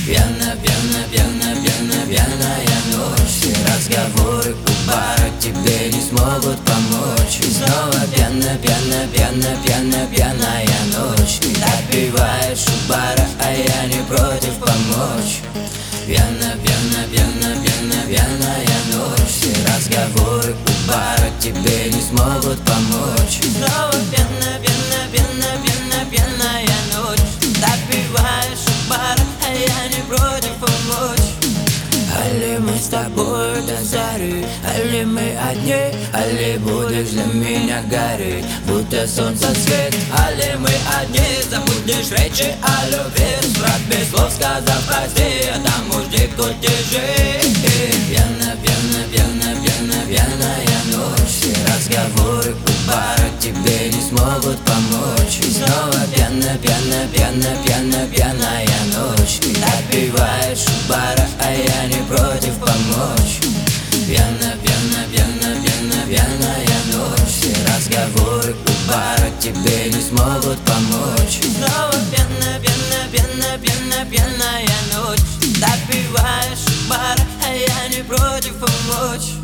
Пьяная ночь. Все разговоры у бара тебе не смогут помочь. И снова пьяная ночь. Ты отпиваешь у бара, а я не против помочь. Пьяная ночь. Все разговоры у бара тебе не смогут помочь. И снова пьяная ночь. Ты отпиваешь у бара, а я не против помочь. Али мы с тобой до зари, али мы одни, али будешь для меня гореть, будто солнце свет. Али мы одни, забудешь речи о любви, брат без слов сказав прости, а там уж дико держи. Пьяная ночь. Все разговоры у бара тебе не смогут помочь. И снова пьяная ночь. Ты отпиваешь у бара, а я не против помочь. Пьяная ночь. Все разговоры у бара тебе не смогут помочь. И снова пьяная ночь. Ты отпиваешь у бара, а я не против помочь.